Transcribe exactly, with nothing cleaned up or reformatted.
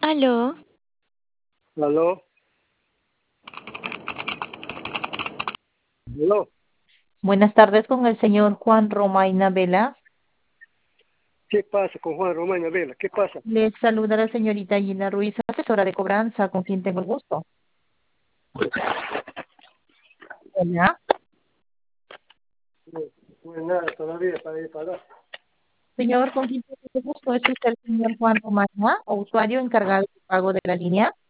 Aló, Aló, aló. Buenas tardes con el señor Juan Romaina Vela. ¿Qué pasa con Juan Román Vela? ¿Qué pasa? Les saluda la señorita Gina Ruiz, asesora de cobranza, con quien tengo el gusto. Hola. No, no hay nada todavía para ir para allá. Señor, ¿con quién tengo el gusto? ¿Es usted el señor Juan Romaina, o usuario encargado de pago de la línea?